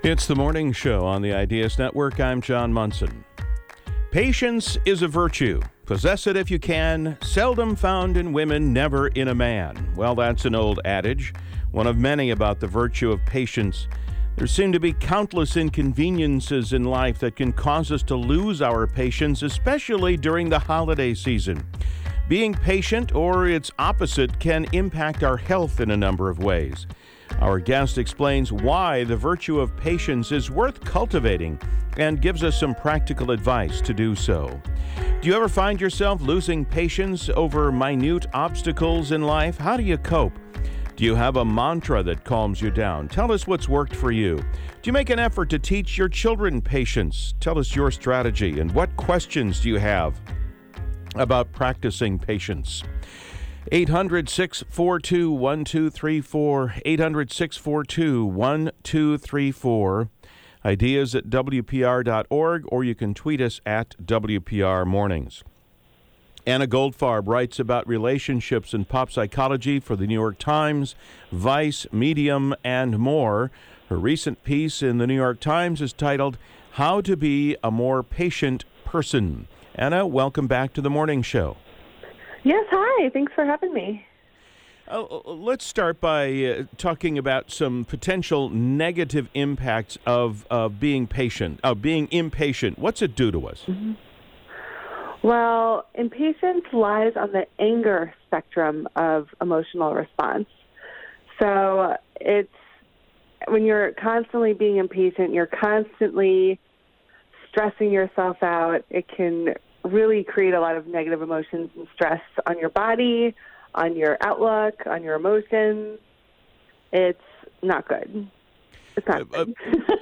It's the morning show on the Ideas Network. I'm John Munson. Patience is a virtue. Possess it if you can. Seldom found in women, never in a man. Well, that's an old adage, one of many about the virtue of patience. There seem to be countless inconveniences in life that can cause us to lose our patience, especially during the holiday season. Being patient, or its opposite, can impact our health in a number of ways. Our guest explains why the virtue of patience is worth cultivating and gives us some practical advice to do so. Do you ever find yourself losing patience over minute obstacles in life? How do you cope? Do you have a mantra that calms you down? Tell us what's worked for you. Do you make an effort to teach your children patience? Tell us your strategy, and what questions do you have about practicing patience? 800-642-1234, 800-642-1234, ideas at WPR.org, or you can tweet us at WPR Mornings. Anna Goldfarb writes about relationships and pop psychology for the New York Times, Vice, Medium, and more. Her recent piece in the New York Times is titled, How to Be a More Patient Person. Anna, welcome back to the morning show. Yes, hi. Thanks for having me. Let's start by talking about some potential negative impacts of being impatient. What's it do to us? Mm-hmm. Well, impatience lies on the anger spectrum of emotional response. So it's when you're constantly being impatient, you're constantly stressing yourself out. It can really create a lot of negative emotions and stress on your body, on your outlook, on your emotions. It's not good. It's not good.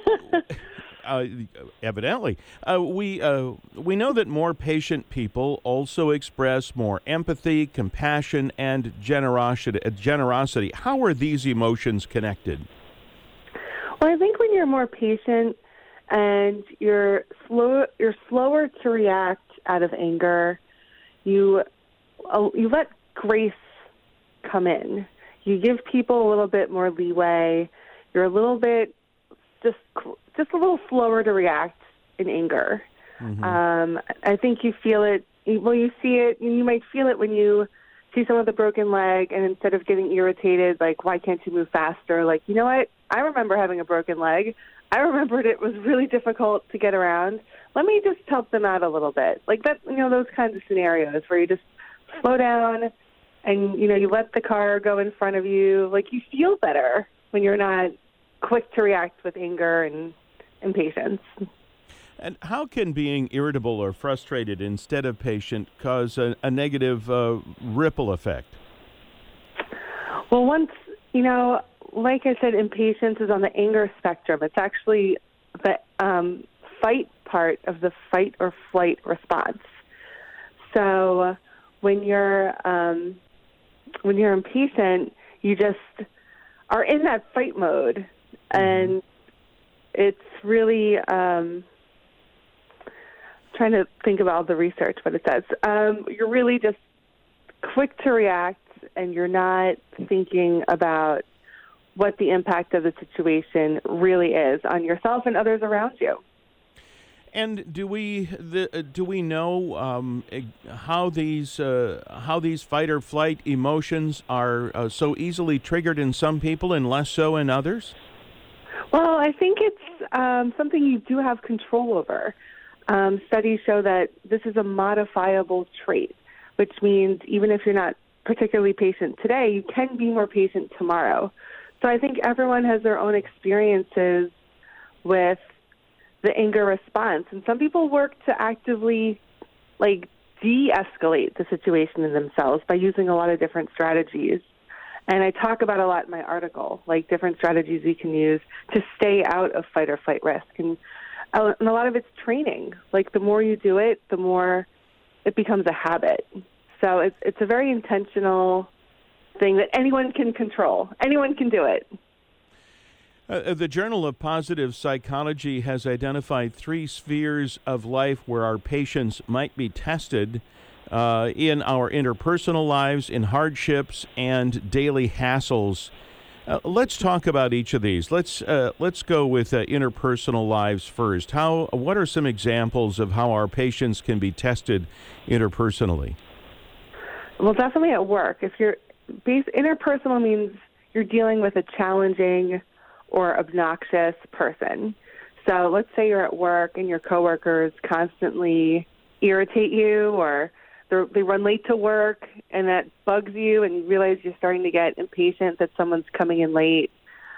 Evidently. We know that more patient people also express more empathy, compassion, and generosity. How are these emotions connected? Well, I think when you're more patient and you're slower to react out of anger, you let grace come in. You give people a little bit more leeway. You're a little bit just a little slower to react in anger. Mm-hmm. I think you feel it. Well, you see it. You might feel it when you see someone with a broken leg, and instead of getting irritated, like, why can't you move faster? Like, you know what? I remember having a broken leg. I remembered it was really difficult to get around. Let me just help them out a little bit. Like that, those kinds of scenarios where you just slow down and, you let the car go in front of you. Like, you feel better when you're not quick to react with anger and impatience. And how can being irritable or frustrated instead of patient cause a negative ripple effect? Well, like I said, impatience is on the anger spectrum. It's actually the fight part of the fight or flight response. So when you're impatient, you just are in that fight mode, and it's really trying to think about the research, what it says. You're really just quick to react, and you're not thinking about what the impact of the situation really is on yourself and others around you. And do we know how these fight or flight emotions are so easily triggered in some people and less so in others? Well, I think it's something you do have control over. Studies show that this is a modifiable trait, which means even if you're not particularly patient today, you can be more patient tomorrow. So I think everyone has their own experiences with the anger response. And some people work to actively, de-escalate the situation in themselves by using a lot of different strategies. And I talk about a lot in my article, different strategies you can use to stay out of fight or flight risk. And a lot of it's training. The more you do it, the more it becomes a habit. So it's a very intentional thing that anyone can control. Anyone can do it. The Journal of Positive Psychology has identified 3 spheres of life where our patience might be tested in our interpersonal lives, in hardships, and daily hassles. Let's talk about each of these. Let's go with interpersonal lives first. What are some examples of how our patience can be tested interpersonally? Well, definitely at work. If interpersonal means you're dealing with a challenging or obnoxious person. So let's say you're at work and your coworkers constantly irritate you, or they run late to work, and that bugs you, and you realize you're starting to get impatient that someone's coming in late.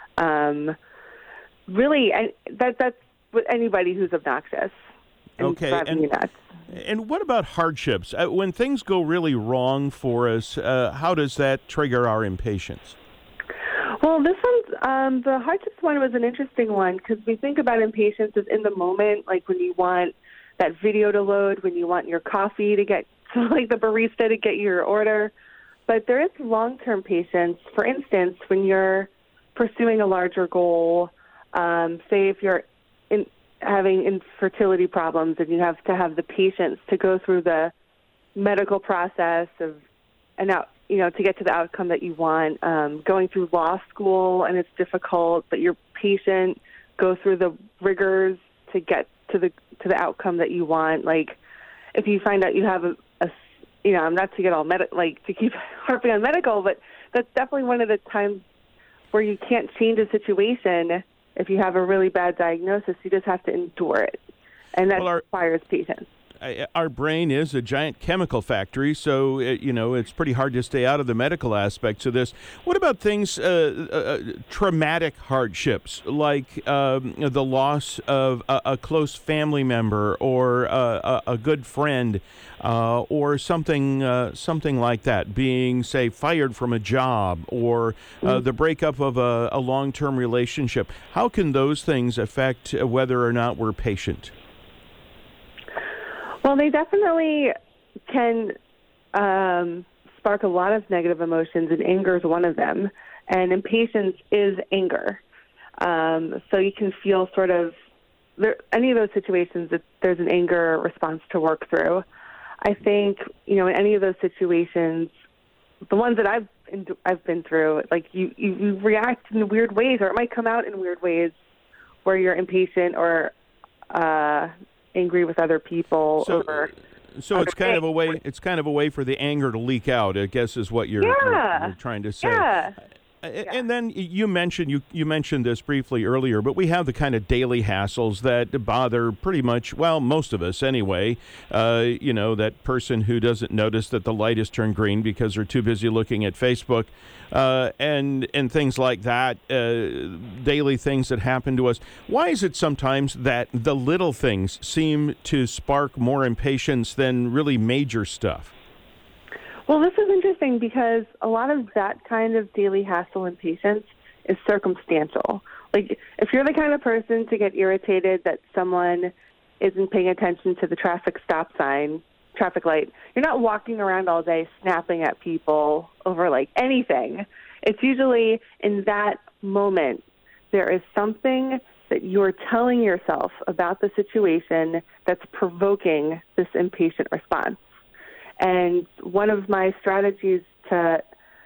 Really, that's with anybody who's obnoxious. Okay, and what about hardships? When things go really wrong for us, how does that trigger our impatience? Well, this one's, the hardships one was an interesting one, because we think about impatience as in the moment, like when you want that video to load, when you want your coffee to get, like the barista to get your order. But there is long-term patience. For instance, when you're pursuing a larger goal, say if you're having infertility problems and you have to have the patience to go through the medical process to get to the outcome that you want, going through law school and it's difficult, but you're patient, go through the rigors to get to the outcome that you want. Like if you find out you have not to get all to keep harping on medical, but that's definitely one of the times where you can't change a situation. If you have a really bad diagnosis, you just have to endure it, and that requires patience. Our brain is a giant chemical factory, so it's pretty hard to stay out of the medical aspects of this. What about things, traumatic hardships, like the loss of a close family member or a good friend, or something like that, being, say, fired from a job, or the breakup of a long-term relationship? How can those things affect whether or not we're patient? Well, they definitely can spark a lot of negative emotions, and anger is one of them. And impatience is anger. So you can feel any of those situations that there's an anger response to work through. I think, in any of those situations, the ones that I've been through, like you react in weird ways, or it might come out in weird ways where you're impatient or angry with other people. So it's kind of a way. It's kind of a way for the anger to leak out, I guess, is what you're trying to say. Yeah. And then you mentioned this briefly earlier, but we have the kind of daily hassles that bother pretty much, most of us anyway. That person who doesn't notice that the light has turned green because they're too busy looking at Facebook, and things like that, daily things that happen to us. Why is it sometimes that the little things seem to spark more impatience than really major stuff? Well, this is interesting because a lot of that kind of daily hassle and patience is circumstantial. Like, if you're the kind of person to get irritated that someone isn't paying attention to the traffic light, you're not walking around all day snapping at people over, anything. It's usually in that moment there is something that you're telling yourself about the situation that's provoking this impatient response. And one of my strategies to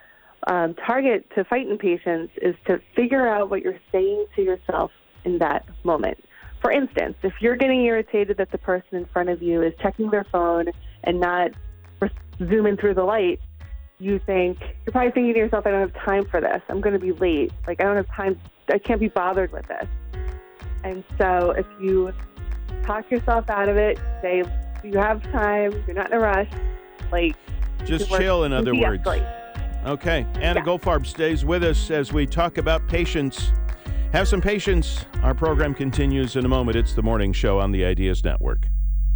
target to fight impatience is to figure out what you're saying to yourself in that moment. For instance, if you're getting irritated that the person in front of you is checking their phone and not zooming through the light, you're probably thinking to yourself, I don't have time for this. I'm going to be late. I don't have time. I can't be bothered with this. And so if you talk yourself out of it, say, you have time, you're not in a rush, just chill, in other words. Okay. Anna Goldfarb stays with us as we talk about patience. Have some patience. Our program continues in a moment. It's the morning show on the Ideas Network.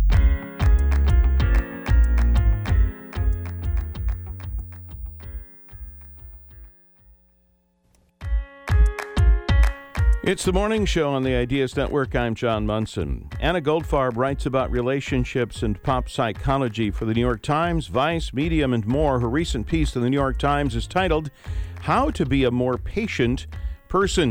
It's the morning show on the Ideas Network. I'm John Munson. Anna Goldfarb writes about relationships and pop psychology for the New York Times, Vice, Medium, and more. Her recent piece in the New York Times is titled, How to Be a More Patient Person.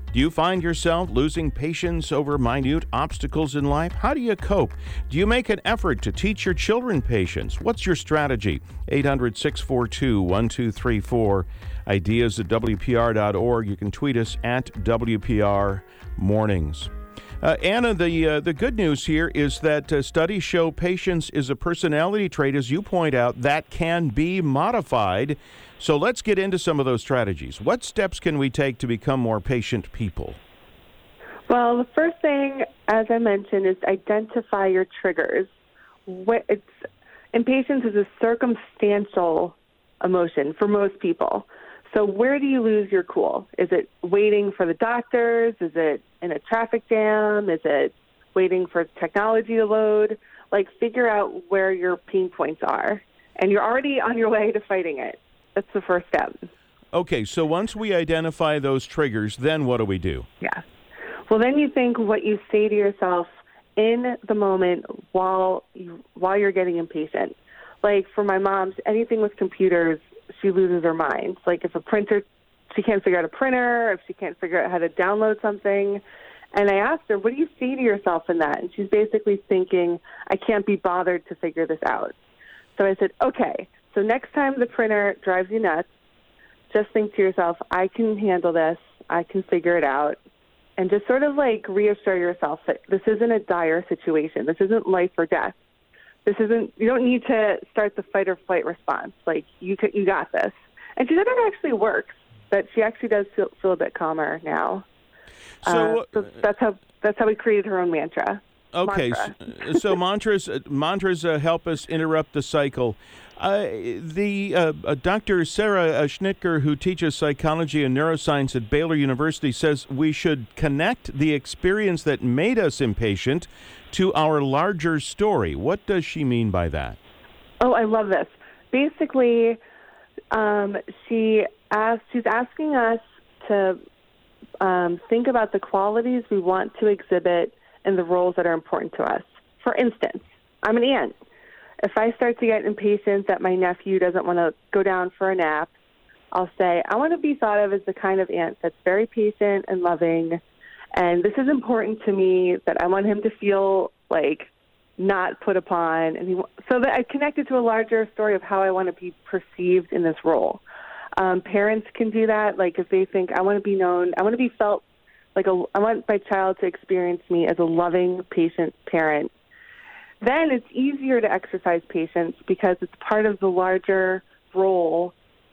Do you find yourself losing patience over minute obstacles in life? How do you cope? Do you make an effort to teach your children patience? What's your strategy? 800-642-1234. Ideas at WPR.org. You can tweet us at WPR Mornings. Anna, the good news here is that studies show patience is a personality trait, as you point out, that can be modified. So let's get into some of those strategies. What steps can we take to become more patient people? Well, the first thing, as I mentioned, is identify your triggers. Impatience is a circumstantial emotion for most people. So where do you lose your cool? Is it waiting for the doctors? Is it in a traffic jam? Is it waiting for technology to load? Figure out where your pain points are. And you're already on your way to fighting it. That's the first step. Okay, so once we identify those triggers, then what do we do? Yeah. Well, then you think what you say to yourself in the moment while you're getting impatient. For my mom, anything with computers, she loses her mind. If a printer, she can't figure out a printer, if she can't figure out how to download something. And I asked her, what do you say to yourself in that? And she's basically thinking, I can't be bothered to figure this out. So I said, okay, so next time the printer drives you nuts, just think to yourself, I can handle this, I can figure it out. And just sort of reassure yourself that this isn't a dire situation. This isn't life or death. You don't need to start the fight or flight response. You got this. And she said it actually works, that she actually does feel a bit calmer now. So that's how we created her own mantra. Okay, so mantras help us interrupt the cycle. Dr. Sarah Schnitker, who teaches psychology and neuroscience at Baylor University, says we should connect the experience that made us impatient to our larger story. What does she mean by that? Oh, I love this. Basically, she's asking us to think about the qualities we want to exhibit and the roles that are important to us. For instance, I'm an aunt. If I start to get impatient that my nephew doesn't want to go down for a nap, I'll say, I want to be thought of as the kind of aunt that's very patient and loving, and this is important to me, that I want him to feel not put upon. So that I connect it to a larger story of how I want to be perceived in this role. Parents can do that, if they think, I want to be known, I want to be felt I want my child to experience me as a loving, patient parent. Then it's easier to exercise patience because it's part of the larger role,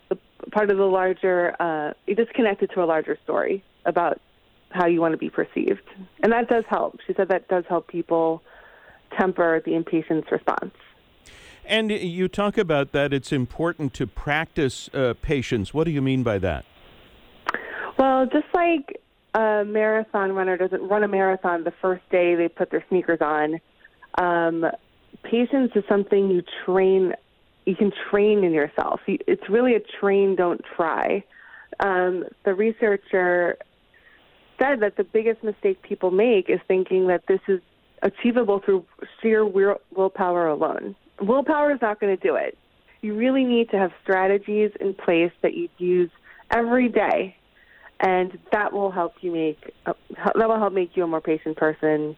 you're just connected to a larger story about how you want to be perceived. And that does help. She said that does help people temper the impatience response. And you talk about that it's important to practice patience. What do you mean by that? Well, just like a marathon runner doesn't run a marathon the first day they put their sneakers on, patience is something you can train in yourself. It's really a train, don't try. The researcher said that the biggest mistake people make is thinking that this is achievable through sheer willpower alone. Willpower is not going to do it. You really need to have strategies in place that you use every day, and that will help make you a more patient person.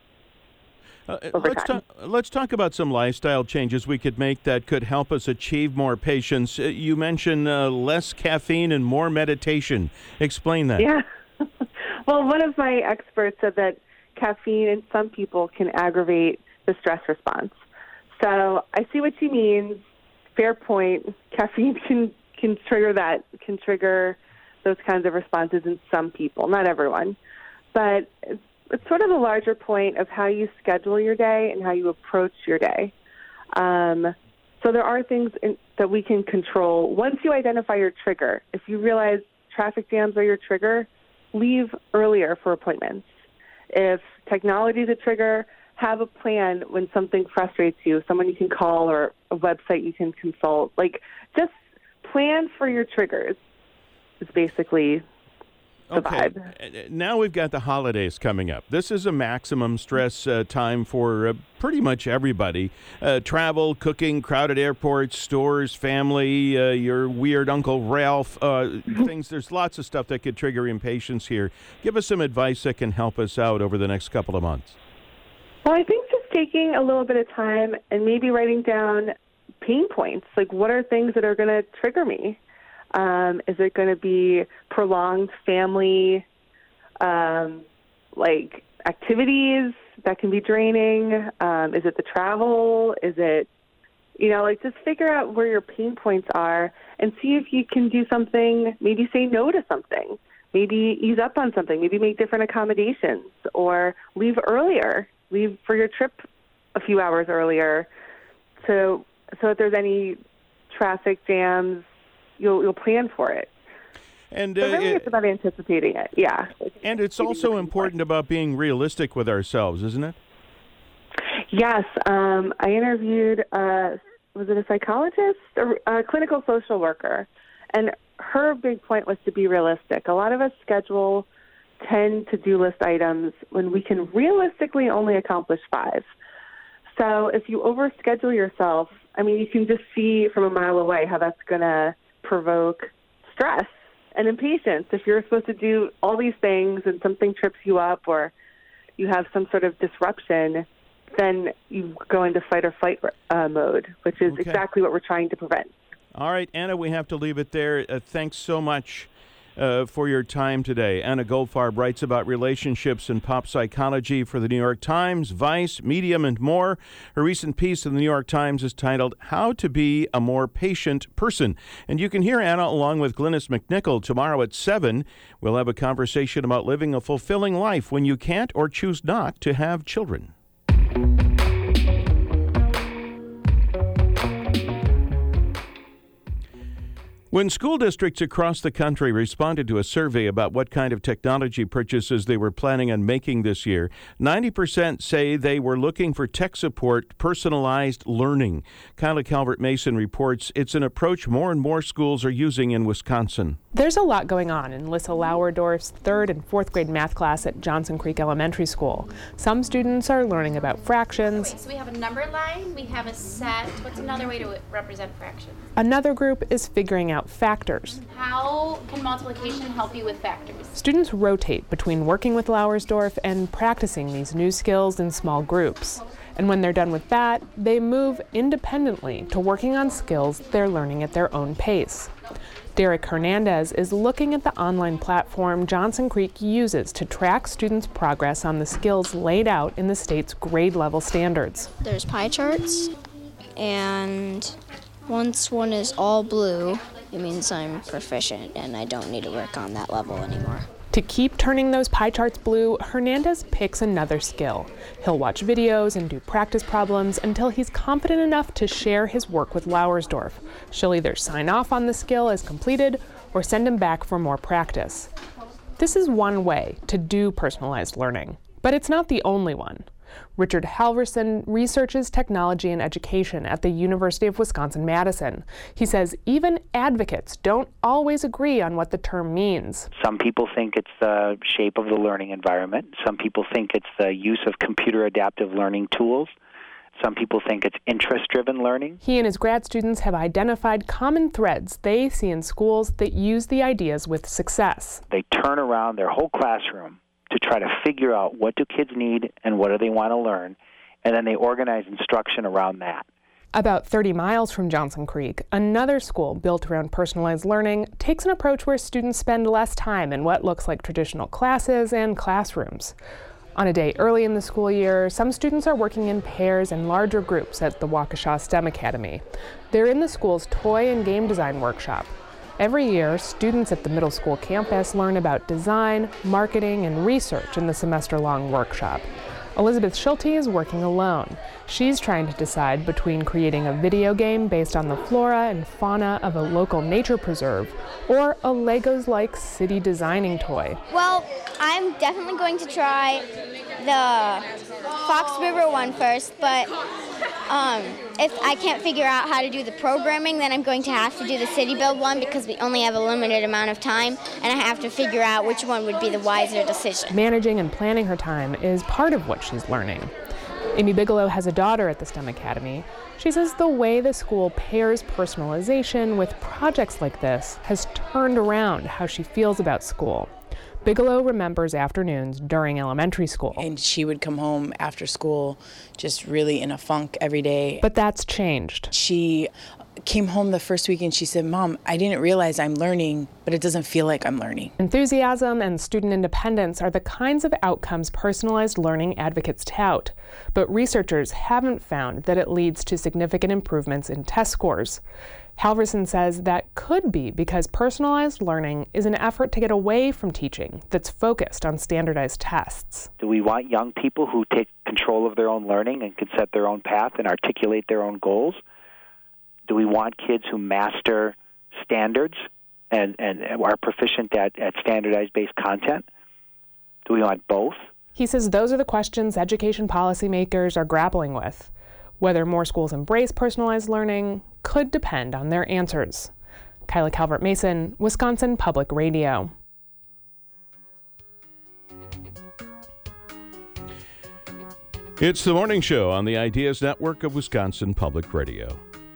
Let's talk about some lifestyle changes we could make that could help us achieve more patience. You mentioned less caffeine and more meditation. Explain that. Yeah. Well, one of my experts said that caffeine in some people can aggravate the stress response. So I see what she means. Fair point. Caffeine can trigger those kinds of responses in some people, not everyone. But it's sort of a larger point of how you schedule your day and how you approach your day. So there are things that we can control. Once you identify your trigger, if you realize traffic jams are your trigger, leave earlier for appointments. If technology is a trigger, have a plan when something frustrates you, someone you can call or a website you can consult. Just plan for your triggers is basically the Okay. vibe. Now we've got the holidays coming up. This is a maximum stress time for pretty much everybody. Travel, cooking, crowded airports, stores, family, your weird Uncle Ralph, things. There's lots of stuff that could trigger impatience here. Give us some advice that can help us out over the next couple of months. Well, I think just taking a little bit of time and maybe writing down pain points, like what are things that are going to trigger me? Is it going to be prolonged family, like activities that can be draining? Is it the travel? Is it, like just figure out where your pain points are and see if you can do something, maybe say no to something, maybe ease up on something, maybe make different accommodations or leave earlier, leave for your trip a few hours earlier. So if there's any traffic jams, you'll plan for it. And really it's about anticipating it, yeah. And it's also important about being realistic with ourselves, isn't it? Yes. I interviewed, was it a psychologist or a clinical social worker? And her big point was to be realistic. A lot of us schedule 10 to-do list items when we can realistically only accomplish 5. So if you overschedule yourself, you can just see from a mile away how that's going to provoke stress and impatience. If you're supposed to do all these things and something trips you up or you have some sort of disruption, then you go into fight or flight mode, which is exactly what we're trying to prevent. All right, Anna, we have to leave it there. Thanks so much for your time today. Anna Goldfarb writes about relationships and pop psychology for the New York Times, Vice, Medium, and more. Her recent piece in the New York Times is titled How to Be a More Patient Person. And you can hear Anna along with Glynis McNichol tomorrow at 7. We'll have a conversation about living a fulfilling life when you can't or choose not to have children. When school districts across the country responded to a survey about what kind of technology purchases they were planning on making this year, 90% say they were looking for tech support, personalized learning. Kyla Calvert-Mason reports it's an approach more and more schools are using in Wisconsin. There's a lot going on in Lissa Lauerdorf's 3rd and 4th grade math class at Johnson Creek Elementary School. Some students are learning about fractions. So we have a number line, we have a set. What's another way to represent fractions? Another group is figuring out factors. How can multiplication help you with factors? Students rotate between working with Lauersdorf and practicing these new skills in small groups. And when they're done with that, they move independently to working on skills they're learning at their own pace. Derek Hernandez is looking at the online platform Johnson Creek uses to track students' progress on the skills laid out in the state's grade level standards. There's pie charts, and once one is all blue, it means I'm proficient and I don't need to work on that level anymore. To keep turning those pie charts blue, Hernandez picks another skill. He'll watch videos and do practice problems until he's confident enough to share his work with Lauersdorf. She'll either sign off on the skill as completed or send him back for more practice. This is one way to do personalized learning, but it's not the only one. Richard Halverson researches technology and education at the University of Wisconsin-Madison. He says even advocates don't always agree on what the term means. Some people think it's the shape of the learning environment. Some people think it's the use of computer adaptive learning tools. Some people think it's interest-driven learning. He and his grad students have identified common threads they see in schools that use the ideas with success. They turn around their whole classroom to try to figure out what do kids need and what do they want to learn, and then they organize instruction around that. About 30 miles from Johnson Creek, another school built around personalized learning takes an approach where students spend less time in what looks like traditional classes and classrooms. On a day early in the school year, some students are working in pairs and larger groups at the Waukesha STEM Academy. They're in the school's toy and game design workshop. Every year, students at the middle school campus learn about design, marketing, and research in the semester-long workshop. Elizabeth Schulte is working alone. She's trying to decide between creating a video game based on the flora and fauna of a local nature preserve or a Legos-like city designing toy. Well, I'm definitely going to try the Fox River one first, but if I can't figure out how to do the programming, then I'm going to have to do the City Build one because we only have a limited amount of time, and I have to figure out which one would be the wiser decision. Managing and planning her time is part of what she's learning. Amy Bigelow has a daughter at the STEM Academy. She says the way the school pairs personalization with projects like this has turned around how she feels about school. Bigelow remembers afternoons during elementary school. And she would come home after school just really in a funk every day. But that's changed. She came home the first week and she said, "Mom, I didn't realize I'm learning, but it doesn't feel like I'm learning." Enthusiasm and student independence are the kinds of outcomes personalized learning advocates tout, but researchers haven't found that it leads to significant improvements in test scores. Halverson says that could be because personalized learning is an effort to get away from teaching that's focused on standardized tests. Do we want young people who take control of their own learning and can set their own path and articulate their own goals? Do we want kids who master standards and are proficient at standardized-based content? Do we want both? He says those are the questions education policymakers are grappling with. Whether more schools embrace personalized learning could depend on their answers. Kyla Calvert-Mason, Wisconsin Public Radio. It's the morning show on the Ideas Network of Wisconsin Public Radio.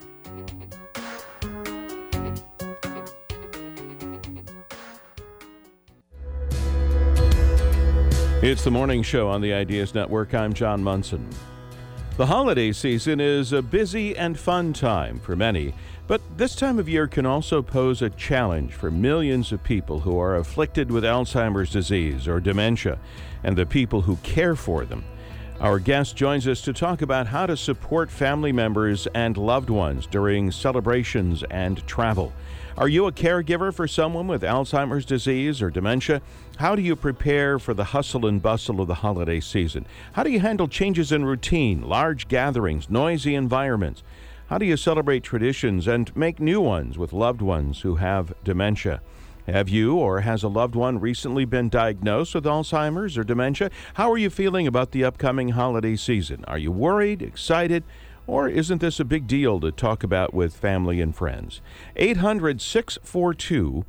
It's the morning show on the Ideas Network. I'm John Munson. The holiday season is a busy and fun time for many, but this time of year can also pose a challenge for millions of people who are afflicted with Alzheimer's disease or dementia and the people who care for them. Our guest joins us to talk about how to support family members and loved ones during celebrations and travel. Are you a caregiver for someone with Alzheimer's disease or dementia? How do you prepare for the hustle and bustle of the holiday season? How do you handle changes in routine, large gatherings, noisy environments? How do you celebrate traditions and make new ones with loved ones who have dementia? Have you or has a loved one recently been diagnosed with Alzheimer's or dementia? How are you feeling about the upcoming holiday season? Are you worried, excited? Or isn't this a big deal to talk about with family and friends? 800-642-1234.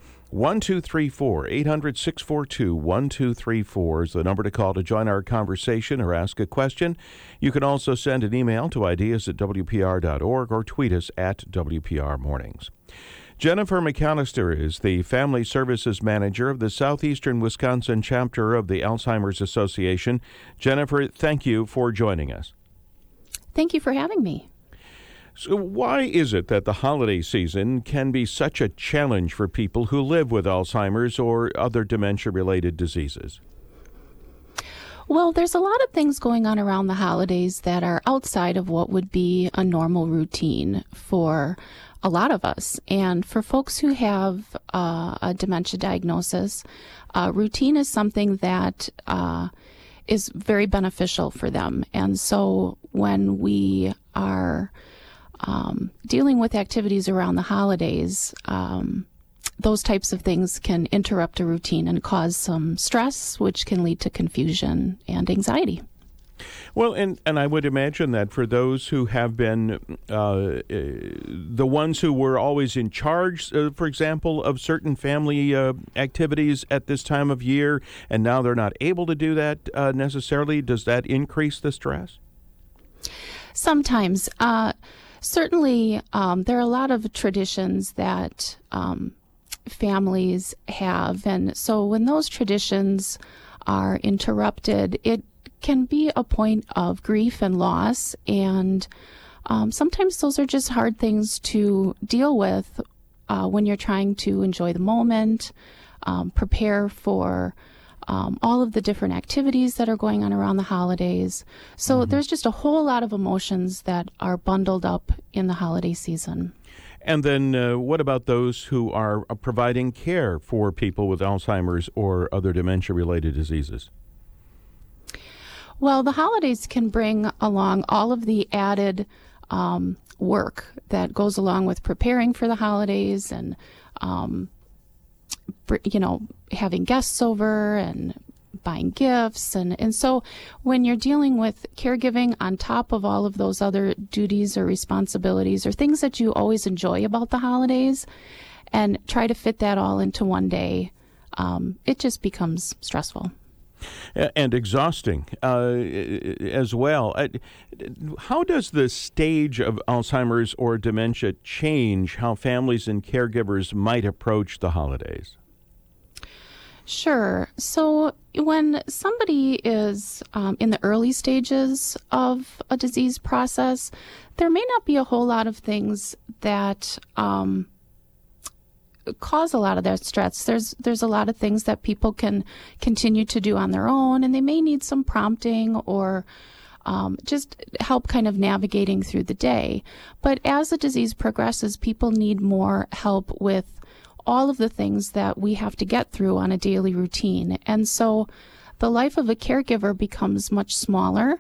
800-642-1234 is the number to call to join our conversation or ask a question. You can also send an email to ideas@wpr.org or tweet us at WPR Mornings. Jennifer McAllister is the Family Services Manager of the Southeastern Wisconsin chapter of the Alzheimer's Association. Jennifer, thank you for joining us. Thank you for having me. So why is it that the holiday season can be such a challenge for people who live with Alzheimer's or other dementia-related diseases? Well, there's a lot of things going on around the holidays that are outside of what would be a normal routine for a lot of us. And for folks who have a dementia diagnosis, routine is something that is very beneficial for them. And so when we are dealing with activities around the holidays, those types of things can interrupt a routine and cause some stress, which can lead to confusion and anxiety. Well, and I would imagine that for those who have been the ones who were always in charge, for example, of certain family activities at this time of year, and now they're not able to do that necessarily, does that increase the stress? Sometimes. Certainly, there are a lot of traditions that families have, and so when those traditions are interrupted, it can be a point of grief and loss, and sometimes those are just hard things to deal with when you're trying to enjoy the moment, prepare for all of the different activities that are going on around the holidays. So there's just a whole lot of emotions that are bundled up in the holiday season. And then what about those who are providing care for people with Alzheimer's or other dementia-related diseases? Well, the holidays can bring along all of the added work that goes along with preparing for the holidays and, having guests over and buying gifts. And so when you're dealing with caregiving on top of all of those other duties or responsibilities or things that you always enjoy about the holidays and try to fit that all into one day, it just becomes stressful. And exhausting as well. How does the stage of Alzheimer's or dementia change how families and caregivers might approach the holidays? Sure. So when somebody is in the early stages of a disease process, there may not be a whole lot of things that cause a lot of that stress. There's a lot of things that people can continue to do on their own, and they may need some prompting or just help kind of navigating through the day. But as the disease progresses, people need more help with all of the things that we have to get through on a daily routine. And so the life of a caregiver becomes much smaller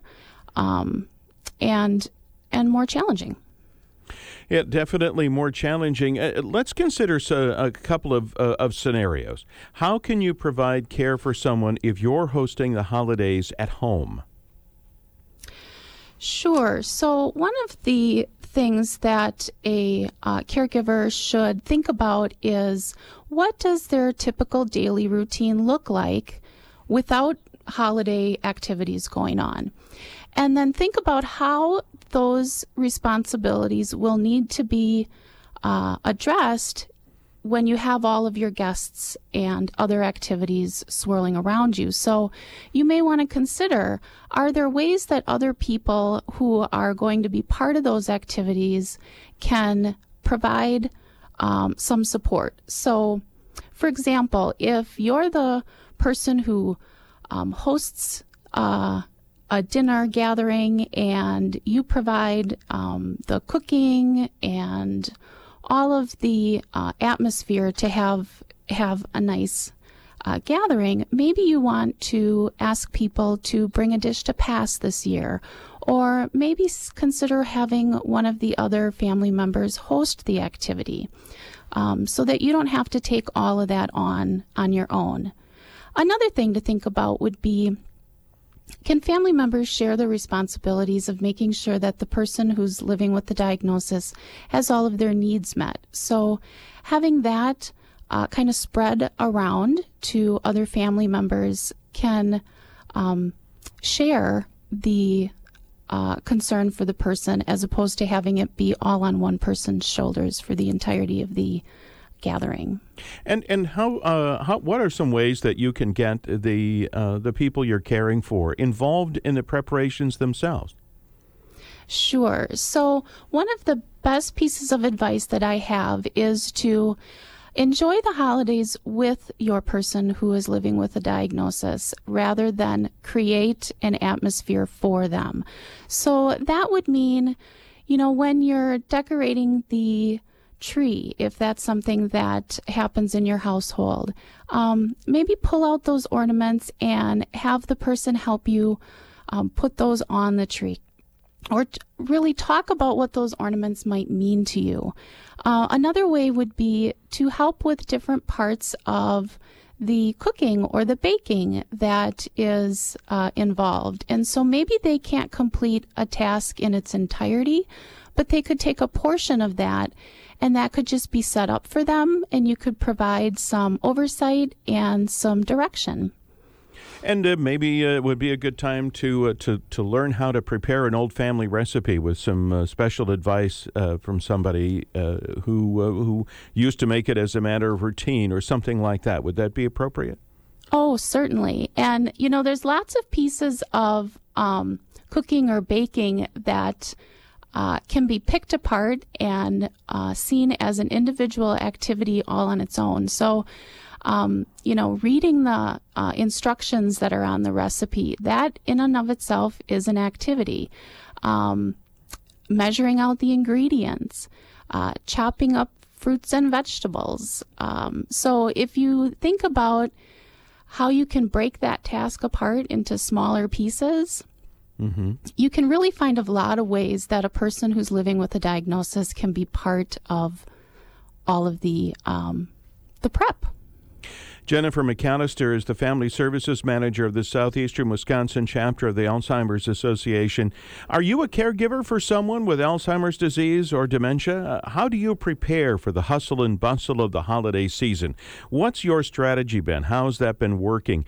and more challenging. Yeah, definitely more challenging. Let's consider a couple of scenarios. How can you provide care for someone if you're hosting the holidays at home? Sure. So one of the things that a caregiver should think about is, what does their typical daily routine look like without holiday activities going on? And then think about how those responsibilities will need to be addressed when you have all of your guests and other activities swirling around you. So you may want to consider, are there ways that other people who are going to be part of those activities can provide some support? So, for example, if you're the person who hosts a dinner gathering and you provide the cooking and all of the atmosphere to have a nice gathering, maybe you want to ask people to bring a dish to pass this year, or maybe consider having one of the other family members host the activity so that you don't have to take all of that on your own. Another thing to think about would be, can family members share the responsibilities of making sure that the person who's living with the diagnosis has all of their needs met? So having that kind of spread around to other family members can share the concern for the person, as opposed to having it be all on one person's shoulders for the entirety of the gathering. And how what are some ways that you can get the people you're caring for involved in the preparations themselves? Sure. So one of the best pieces of advice that I have is to enjoy the holidays with your person who is living with a diagnosis rather than create an atmosphere for them. So that would mean, when you're decorating the tree, if that's something that happens in your household, maybe pull out those ornaments and have the person help you put those on the tree, or really talk about what those ornaments might mean to you. Another way would be to help with different parts of the cooking or the baking that is involved. And so maybe they can't complete a task in its entirety, but they could take a portion of that, and that could just be set up for them, and you could provide some oversight and some direction. And maybe it would be a good time to learn how to prepare an old family recipe with some special advice from somebody who used to make it as a matter of routine or something like that. Would that be appropriate? Oh, certainly. And, there's lots of pieces of cooking or baking that can be picked apart and seen as an individual activity all on its own. So, reading the instructions that are on the recipe, that in and of itself is an activity. Measuring out the ingredients, chopping up fruits and vegetables. So if you think about how you can break that task apart into smaller pieces, you can really find a lot of ways that a person who's living with a diagnosis can be part of all of the prep. Jennifer McAllister is the Family Services Manager of the Southeastern Wisconsin chapter of the Alzheimer's Association. Are you a caregiver for someone with Alzheimer's disease or dementia? How do you prepare for the hustle and bustle of the holiday season? What's your strategy been? How's that been working?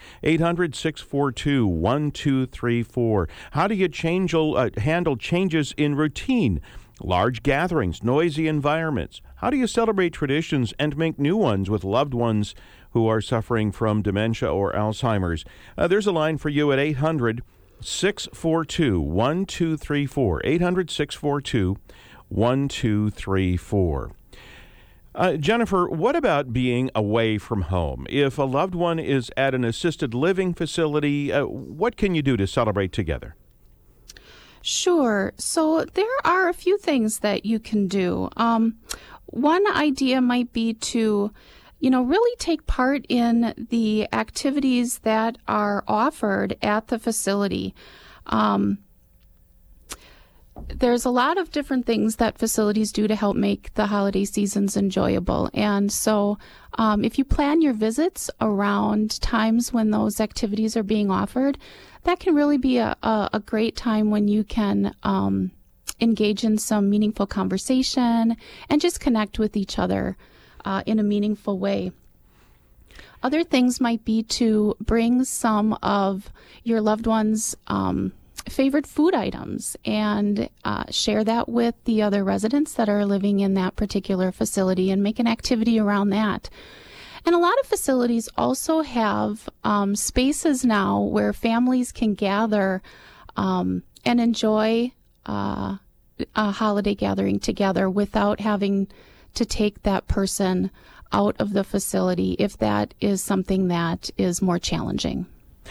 800-642-1234. How do you handle changes in routine? Large gatherings, noisy environments. How do you celebrate traditions and make new ones with loved ones who are suffering from dementia or Alzheimer's? There's a line for you at 800-642-1234. 800-642-1234. Jennifer, what about being away from home? If a loved one is at an assisted living facility, what can you do to celebrate together? Sure. So there are a few things that you can do. One idea might be to, really take part in the activities that are offered at the facility. There's a lot of different things that facilities do to help make the holiday seasons enjoyable. And so if you plan your visits around times when those activities are being offered, that can really be a great time when you can engage in some meaningful conversation and just connect with each other in a meaningful way. Other things might be to bring some of your loved ones' favorite food items and share that with the other residents that are living in that particular facility and make an activity around that. And a lot of facilities also have spaces now where families can gather and enjoy a holiday gathering together without having to take that person out of the facility if that is something that is more challenging.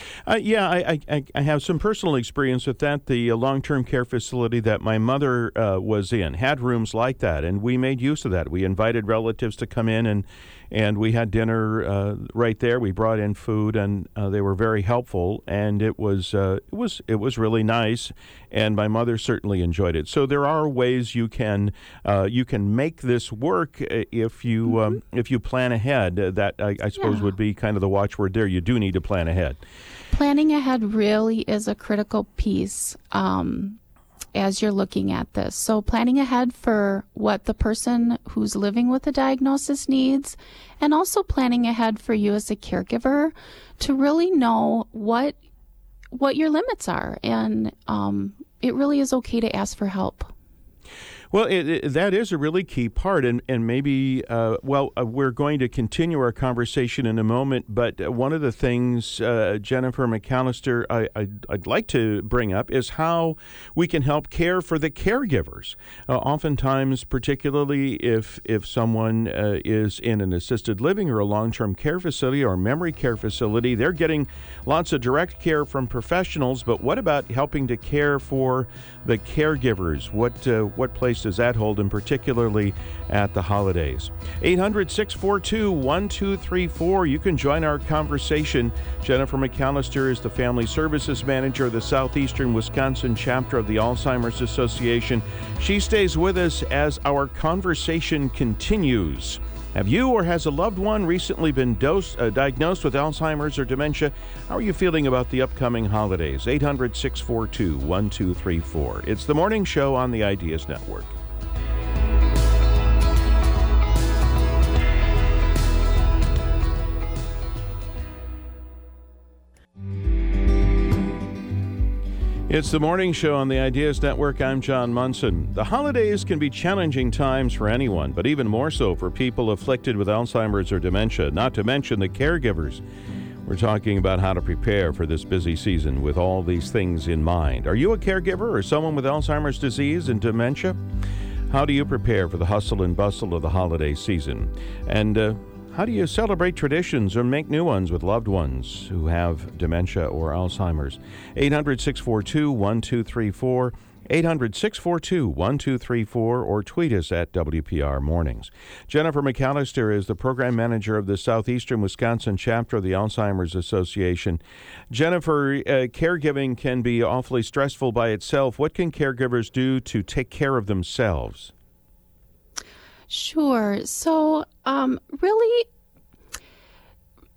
I have some personal experience with that. The long-term care facility that my mother was in had rooms like that, and we made use of that. We invited relatives to come in, and we had dinner right there. We brought in food, and they were very helpful, and it was really nice. And my mother certainly enjoyed it. So there are ways you can make this work if you plan ahead. That I suppose would be kind of the watchword there. You do need to plan ahead. Planning ahead really is a critical piece as you're looking at this. So planning ahead for what the person who's living with the diagnosis needs, and also planning ahead for you as a caregiver to really know what your limits are. And it really is okay to ask for help. Well, that is a really key part, and maybe, we're going to continue our conversation in a moment, but one of the things, Jennifer McAllister, I'd like to bring up is how we can help care for the caregivers. Oftentimes, particularly if someone is in an assisted living or a long-term care facility or a memory care facility, they're getting lots of direct care from professionals, but what about helping to care for the caregivers? What place does that hold, and particularly at the holidays? 800-642-1234. You can join our conversation. Jennifer McAllister is the Family Services Manager of the Southeastern Wisconsin chapter of the Alzheimer's Association. She stays with us as our conversation continues. Have you or has a loved one recently been diagnosed with Alzheimer's or dementia? How are you feeling about the upcoming holidays? 800-642-1234. It's the morning show on the Ideas Network. It's the morning show on the Ideas Network. I'm John Munson. The holidays can be challenging times for anyone, but even more so for people afflicted with Alzheimer's or dementia, not to mention the caregivers. We're talking about how to prepare for this busy season with all these things in mind. Are you a caregiver or someone with Alzheimer's disease and dementia? How do you prepare for the hustle and bustle of the holiday season? And how do you celebrate traditions or make new ones with loved ones who have dementia or Alzheimer's? 800-642-1234, 800-642-1234, or tweet us at WPR Mornings. Jennifer McAllister is the Program Manager of the Southeastern Wisconsin chapter of the Alzheimer's Association. Jennifer, caregiving can be awfully stressful by itself. What can caregivers do to take care of themselves? Sure. So, really,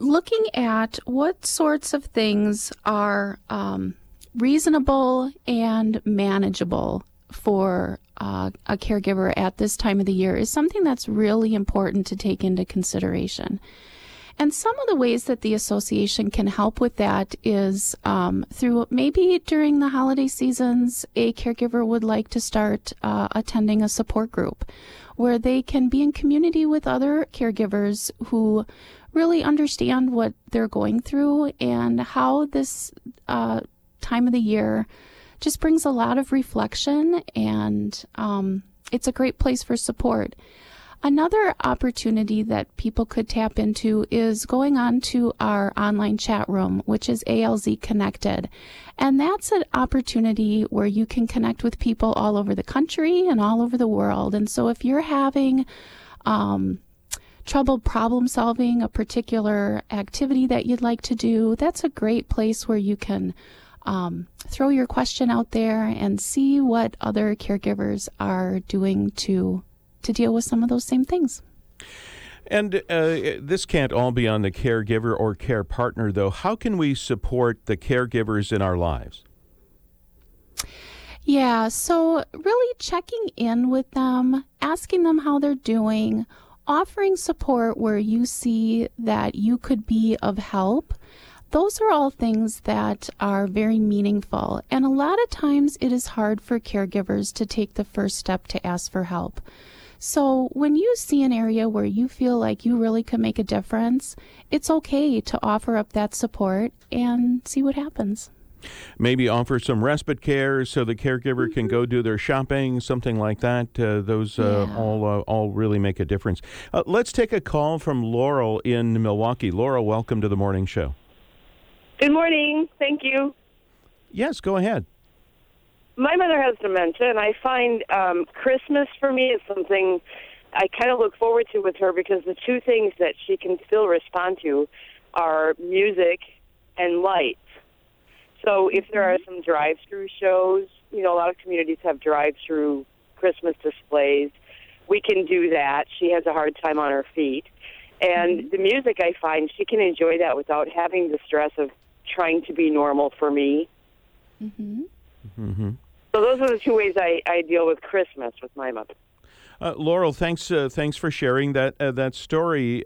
looking at what sorts of things are reasonable and manageable for a caregiver at this time of the year is something that's really important to take into consideration. And some of the ways that the association can help with that is through maybe during the holiday seasons, a caregiver would like to start attending a support group where they can be in community with other caregivers who really understand what they're going through and how this time of the year just brings a lot of reflection, and it's a great place for support. Another opportunity that people could tap into is going on to our online chat room, which is ALZ Connected. And that's an opportunity where you can connect with people all over the country and all over the world. And so if you're having trouble problem solving a particular activity that you'd like to do, that's a great place where you can throw your question out there and see what other caregivers are doing to deal with some of those same things. And this can't all be on the caregiver or care partner, though. How can we support the caregivers in our lives? Yeah, so really checking in with them, asking them how they're doing, offering support where you see that you could be of help. Those are all things that are very meaningful. And a lot of times it is hard for caregivers to take the first step to ask for help. So when you see an area where you feel like you really could make a difference, it's okay to offer up that support and see what happens. Maybe offer some respite care so the caregiver can go do their shopping, something like that. Those all really make a difference. Let's take a call from Laurel in Milwaukee. Laurel, welcome to the morning show. Good morning. Thank you. Yes, go ahead. My mother has dementia, and I find Christmas for me is something I kind of look forward to with her because the two things that she can still respond to are music and lights. So if there are some drive-through shows, a lot of communities have drive-through Christmas displays. We can do that. She has a hard time on her feet. And the music, I find, she can enjoy that without having the stress of trying to be normal for me. Mm-hmm. Mm-hmm. So those are the two ways I deal with Christmas with my mother. Laurel, thanks for sharing that story.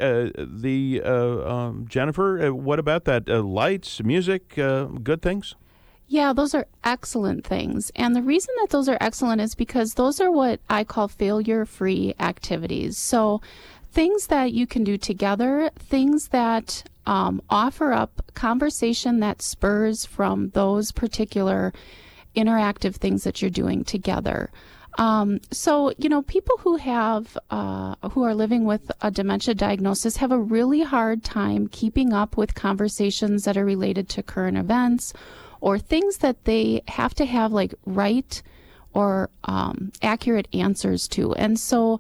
Jennifer, what about that? Lights, music, good things? Yeah, those are excellent things. And the reason that those are excellent is because those are what I call failure-free activities. So things that you can do together, things that offer up conversation that spurs from those particular interactive things that you're doing together. So, people who are living with a dementia diagnosis have a really hard time keeping up with conversations that are related to current events or things that they have to have like right or accurate answers to. And so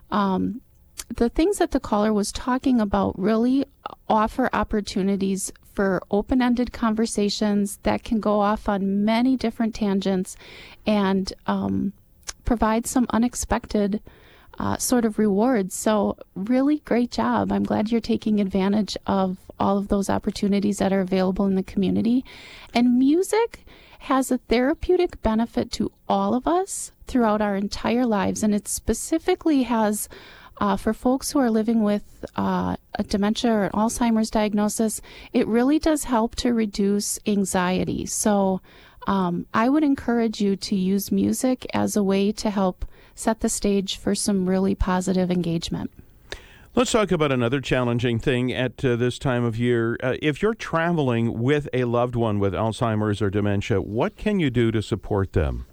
the things that the caller was talking about really offer opportunities for open-ended conversations that can go off on many different tangents and provide some unexpected sort of rewards. So really great job. I'm glad you're taking advantage of all of those opportunities that are available in the community. And music has a therapeutic benefit to all of us throughout our entire lives. And it specifically has, for folks who are living with a dementia or an Alzheimer's diagnosis, it really does help to reduce anxiety. So I would encourage you to use music as a way to help set the stage for some really positive engagement. Let's talk about another challenging thing at this time of year. If you're traveling with a loved one with Alzheimer's or dementia, what can you do to support them?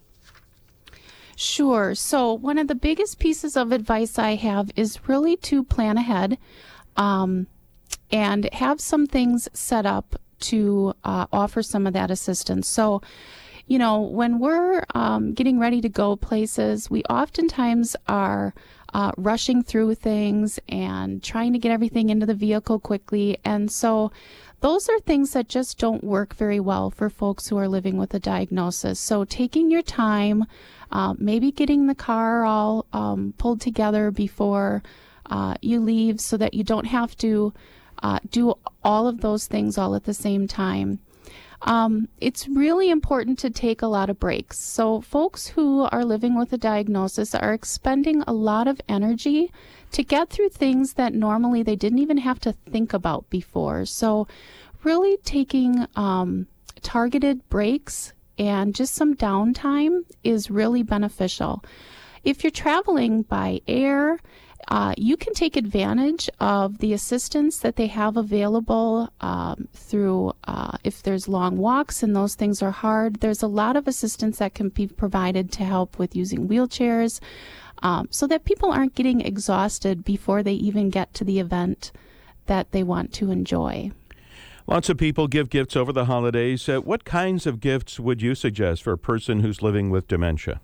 Sure. So one of the biggest pieces of advice I have is really to plan ahead and have some things set up to offer some of that assistance. So, when we're getting ready to go places, we oftentimes are rushing through things and trying to get everything into the vehicle quickly. And so those are things that just don't work very well for folks who are living with a diagnosis. So taking your time, maybe getting the car all pulled together before you leave so that you don't have to do all of those things all at the same time. It's really important to take a lot of breaks. So folks who are living with a diagnosis are expending a lot of energy to get through things that normally they didn't even have to think about before. So really taking targeted breaks and just some downtime is really beneficial. If you're traveling by air, you can take advantage of the assistance that they have available through, if there's long walks and those things are hard, there's a lot of assistance that can be provided to help with using wheelchairs so that people aren't getting exhausted before they even get to the event that they want to enjoy. Lots of people give gifts over the holidays. What kinds of gifts would you suggest for a person who's living with dementia?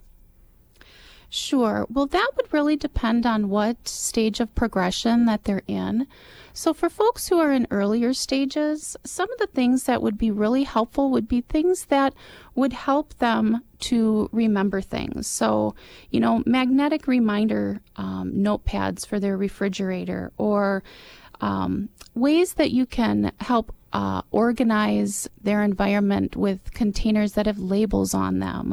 Sure. Well, that would really depend on what stage of progression that they're in. So for folks who are in earlier stages, some of the things that would be really helpful would be things that would help them to remember things. So, magnetic reminder notepads for their refrigerator, or ways that you can help organize their environment with containers that have labels on them.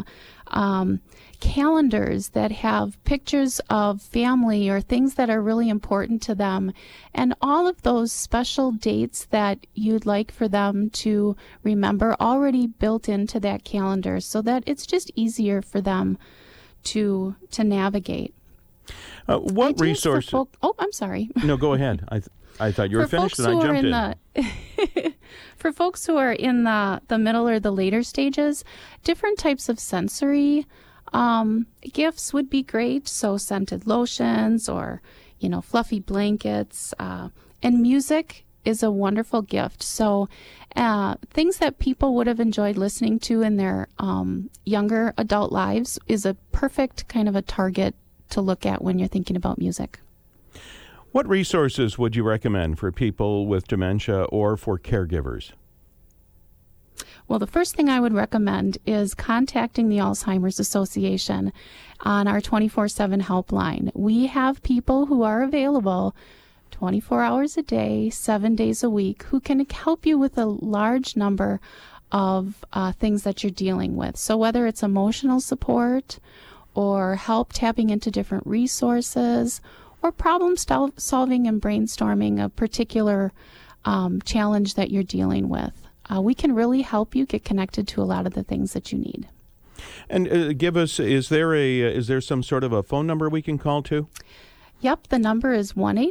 Calendars that have pictures of family or things that are really important to them, and all of those special dates that you'd like for them to remember already built into that calendar so that it's just easier for them to navigate. What resources? I'm sorry. No, go ahead. I thought you were finished and I jumped in. For folks who are in the middle or the later stages, different types of sensory gifts would be great. So scented lotions or, fluffy blankets. And music is a wonderful gift. So things that people would have enjoyed listening to in their younger adult lives is a perfect kind of a target to look at when you're thinking about music. What resources would you recommend for people with dementia or for caregivers? Well, the first thing I would recommend is contacting the Alzheimer's Association on our 24/7 helpline. We have people who are available 24 hours a day, 7 days a week, who can help you with a large number of things that you're dealing with. So whether it's emotional support or help tapping into different resources or problem solving and brainstorming a particular challenge that you're dealing with. We can really help you get connected to a lot of the things that you need. And give us, is there some sort of a phone number we can call to? Yep, the number is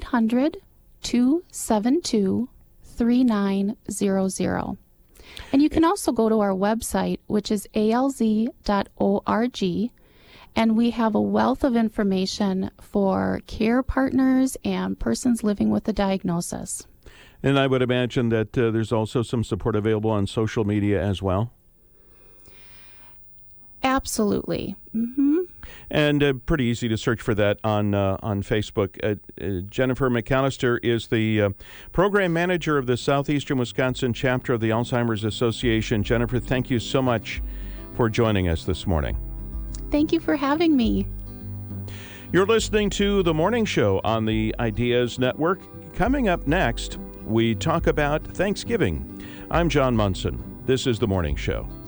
1-800-272-3900. And you can also go to our website, which is alz.org, and we have a wealth of information for care partners and persons living with a diagnosis. And I would imagine that there's also some support available on social media as well? Absolutely. Mm-hmm. And pretty easy to search for that on Facebook. Jennifer McAllister is the program manager of the Southeastern Wisconsin chapter of the Alzheimer's Association. Jennifer, thank you so much for joining us this morning. Thank you for having me. You're listening to The Morning Show on the Ideas Network. Coming up next, we talk about Thanksgiving. I'm John Munson. This is The Morning Show.